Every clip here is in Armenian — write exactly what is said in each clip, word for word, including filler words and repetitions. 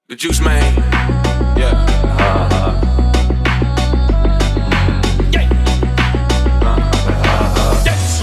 The Juice Man. Yeah. Uh-huh. Yeah. Uh-huh. Yes.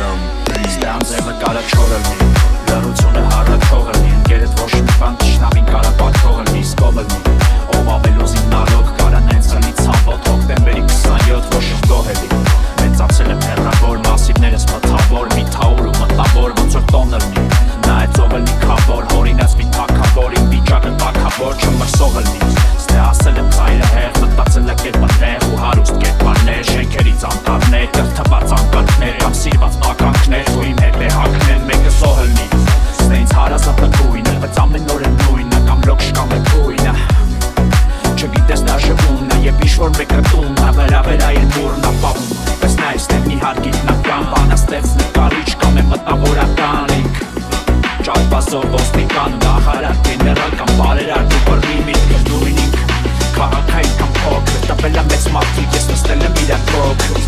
Ստամ ձևը կարա չորելնի, լրությունը հարաչողելնի, ընկերդ ոչ մի բան տշնամին կարա պատրողելնի, սկովելնի, ով ավելուզին նարոք կարա նենց հլի ծամբոտ, հոկտեմբերի քսանյոթ ոչ գոհելի, մեծացել եմ հեռավոր, մասիվներս մթավոր, մի թաուր ու մտավոր, ոնց որ տոներնի, նայեց ով էլնի քավոր, հորինած մի թակավոր, իմ վիճակը տակավոր, չմրսողելնի, ստե ասել եմ ծայրը հեղ, մտածել է կերպաններ ու հարուստ կերպարներ, շենքերից անտարներ, կրթված անկարգներ, կամ սիրված ականքներ, ու իմ հետ է հակնել, մեկը սոհելնի, ստե ինձ հարազատ նկույնը, բայց ամեն օր է նույնը, կամ լոքշ կամ է կույնը, չգիտես դաժե ունը, և ինչ-որ մեկը տունը, վրա վերա իր բուրն ապավում, պես նայր ստեղ մի հար գիտնական, բանաստեղծ նկարիչ կամ է մտավորական ինք, ճարպասով ոստիկան, նախարար, գեներալ կամ բարերար, դու բռնի միտքը նույն ինք, քաղաքային կամ փոքր, տպել եմ մեծ մարդիկ, ես նստել եմ իրան փոքր,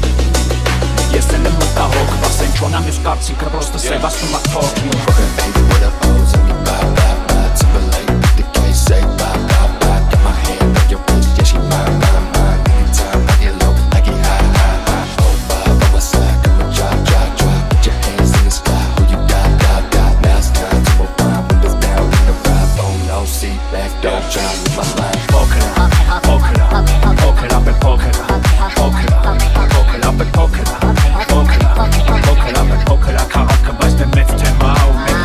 ես էլ եմ մտահոգ, վասեն չոնա մյուս կարծիքը, պրոստը սևացնում ա փոքր. Baby, what up, O's, and me bye, bye, bye, Timberlake, the can't say bye, bye, bye, got my hand on your bitch, yeah, she mine, mine, mine, anytime I get low, I get high, high, high, oh, bye, by my side, come and drop, drop, drop, put your hands in the sky, who you got, got, got, now it's time to move on, windows down, in the ride, phone, no seat, back door, try to live my life. Փոքր, փոքր, փոքր, ապե փոքր, փոքր, փոքր, ապե փոքր, փոքր, փոքր, ապե փոքր, քաղաքը բայց դե մեծ թեմա ու մեկ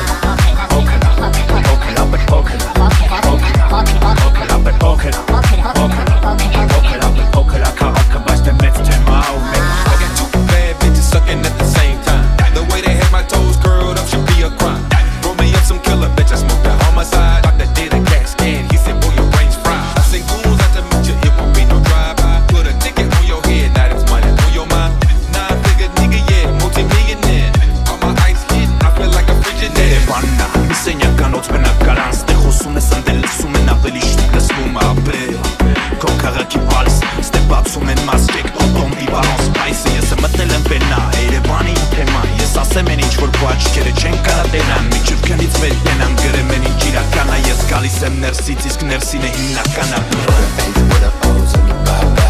փոքր, փոքր, փոքր, ապե փոքր, փոքր, փոքր, ապե փոքր, փոքր, փոքր, ապե փոքր, քաղաքը բայց դե մեծ թեմա ու մեկ I got two bad bitches sucking at the same time. The way they had my toes curled up should be a crime. Roll me up some killer bitch, I smoked that on my side. Doctor did a CAT scan, he said, boy, your brain's fried. I seen goons out to meet you, it won't be no drive-by. Put a ticket on your head, now that's money on your mind. Nine-figure nigga, yeah, multi-millionaire. All my ice hitting, I feel like a Frigidaire. Երևաննա, մի սենյականոց բնակարան, ստեղ խոսում ես ընդել լսում են ավելի շուտ լսվում ապել Քո քաղաքի պալս, ստեղ բացում են մասկեք, օտոմբի բարոն սպայսը Ես եմ մտնել եմ պենա, Երևանի իմ թեմա Ես ասեմ են ինչ-որ քո աչքերը չեն կարա տենան Միջև քնից վեր պենամ, գրեմ են ինչ իրականա Ես գալիս եմ ներսից, իսկ ներսին է հիմնականա Baby, what up, O's, and me bye, bye.